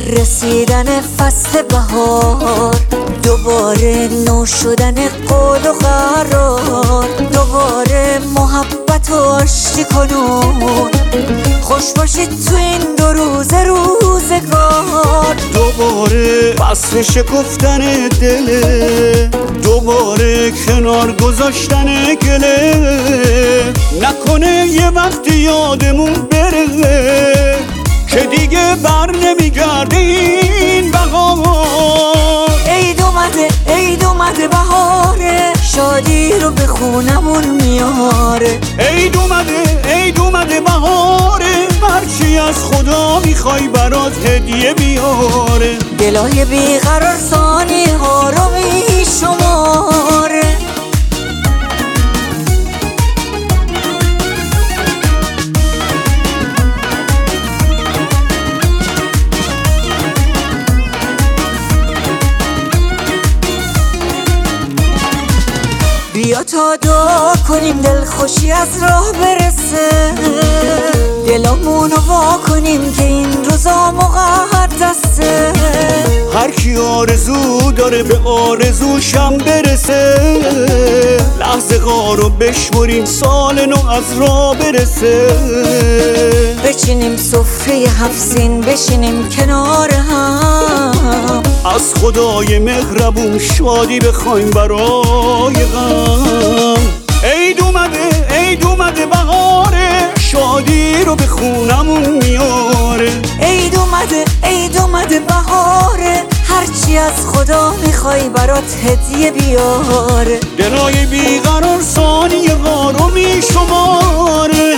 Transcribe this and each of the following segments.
رسیدن فصل بهار، دوباره نو شدن قول و قرار، دوباره محبت و آشتی کنون، خوش باشید تو این دو روزگار. دوباره فصل شکفتن دله، دوباره کنار گذاشتن گله، نکنه یه وقتی یادمون بره که دیگه بر نمیگرده این بهار. عید اومده بهاره، شادی رو به خونمون میاره. عید اومده بهاره، هرچی از خدا میخوای برات هدیه بیاره. دلای بیقرار ثانیه ها رو میشماره. بیا تا دعا کنیم دل خوشی از راه برسه، دلامونو وا کنیم که این روزا مقدسه. هر کی آرزو داره به آرزوشم برسه، لحظه غارو بشمریم سال نو از راه برسه. بچینیم سفره 7 سین، بشینیم کنار هم، از خدای مهربون شادی بخوایم برای غم. عید اومده بهاره، شادی رو به خونمون میاره. عید اومده بهاره، هرچی از خدا میخوای برات هدیه بیاره. دلای بیقرار ثانیه ها رو میشماره.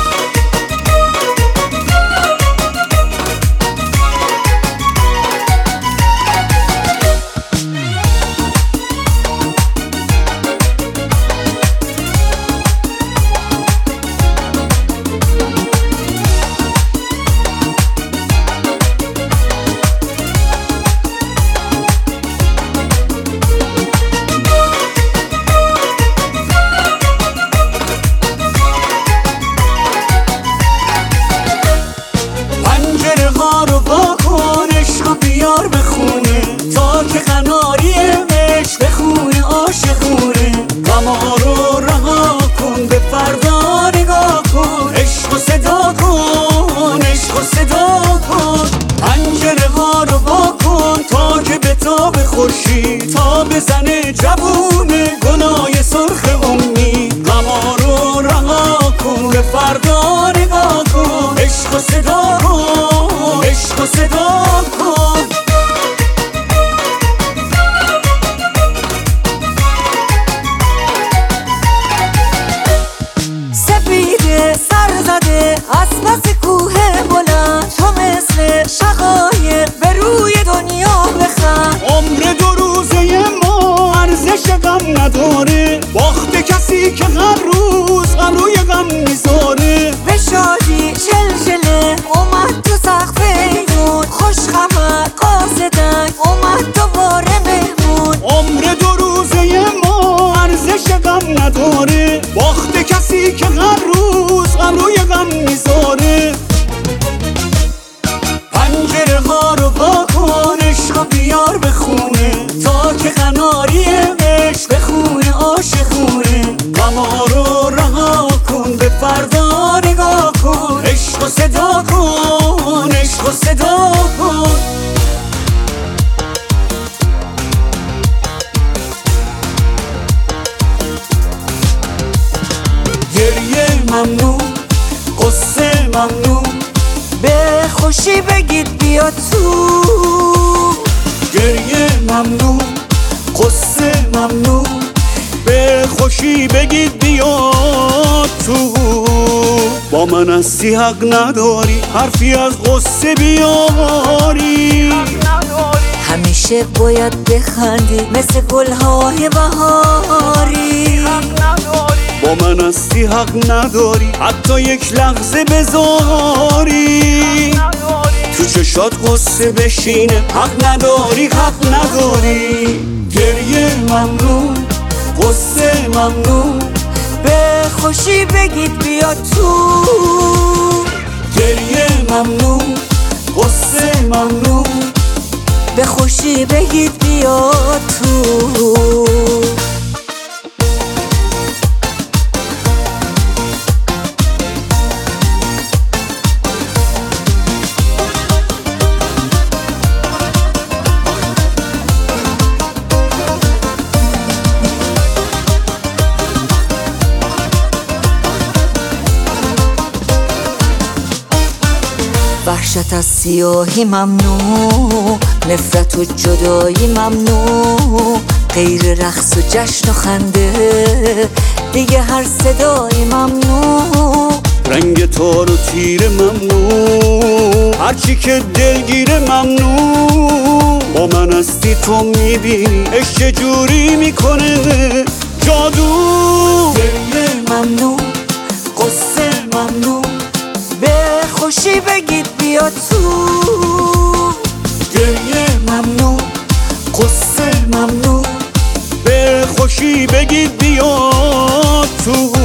بیار بخونه تا که قناری عشق بخونه عاشقونه. غم‌ها رو رها کن، به فردا نگاه کن، عشق و صدا کن، عشق و صدا کن. پنجره ها رو وا کن تا که بتابه خورشید، تا بزنه جوونه گلای سرخ امید. غم‌ها رو رها کن، به فردا نگاه کن، عشق و صدا کن، عشق و صدا کن. از پس کوه بلند تو مثل شقایق به روی دنیا بخند. عمر 2 روزه ما ارزش غم نداره، باخت کسی که هر روز غم روی غم میذاره. به شادی چلچله اومد تو سقف ایدون، خوش خبر قاصدک اومد دوباره مهمون. عمر 2 روزه ما ارزش غم نداره، باخت کسی که هر روز غم روی غم میذاره. پنجره ها رو وا کن، عشق بیار بخونه تا که قناری عشق بخونه عاشقونه. غم‌ها رو رها کن، به فردا نگاه کن، عشق و صدا کن، عشق و صدا کن. گریه ممنون، قصه ممنون، به خوشی بگید بیا تو. گریه ممنون، قصه ممنون، به خوشی بگید بیا تو. با من هستی حق نداری، حرفی از قصه بیاری. همیشه باید بخندی مثل گلهای بهاری. با من هستی حق نداری، حتی یک لحظه بذاری. تو چشات قصه بشینه، حق نداری، حق نداری. گریه ممنون، قصه ممنون، به خوشی بگید بیا تو. گریه ممنون، قصه قصه ممنون به خوشی بگید بیا تو. وحشت از سیاهی ممنوع، نفرت و جدایی ممنوع، غیر رقص و جشن و خنده دیگه هر صدایی ممنوع. رنگ تار و تیر ممنوع، هرچی که دلگیره ممنوع. با من هستی تو میبینی عشق جوری میکنه جادو. گریه ممنوع، قصه ممنوع، به خوشی بگید بیا تو. گریه ممنوع، قصه ممنوع، به خوشی بگید بیا تو.